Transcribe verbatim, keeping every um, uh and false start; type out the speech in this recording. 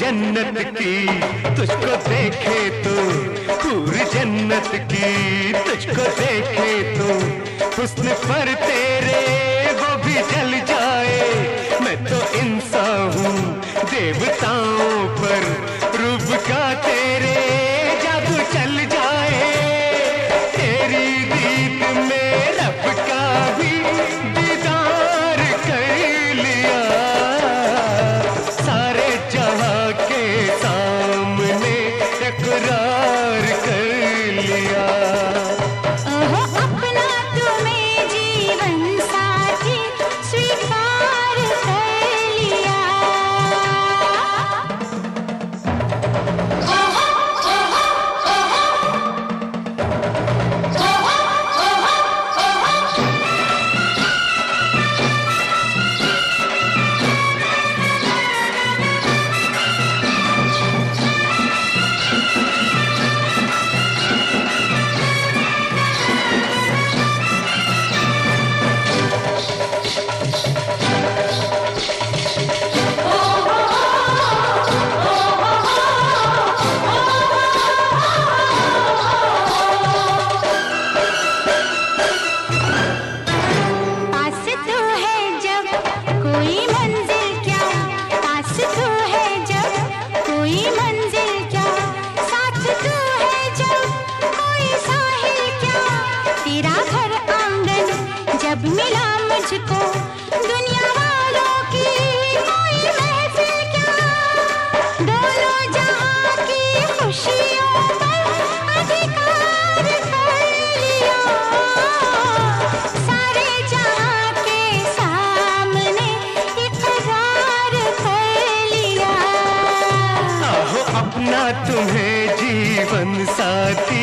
जन्नत की, तुझको देखे तो हूर जन्नत की, तुझको देखे तो हुस्न पर तेरे वो भी जल जाए। मैं तो इंसान हूँ देवताओं पर रूप का तेरे जादू चल जाए। तेरी दीद में रब का भी दीदार कर लिया, सारे जहां के सामने इकरार कर लिया। ओहो अपना तुम्हें जीवन साथी स्वीकार कर लिया। जब मिला मुझको दुनिया वालों की कोई महफिल क्या, दोनों जहां की खुशियों पर अधिकार कर लिया, सारे जहां के सामने इकरार कर लिया। आहो अपना तुम्हें जीवन साथी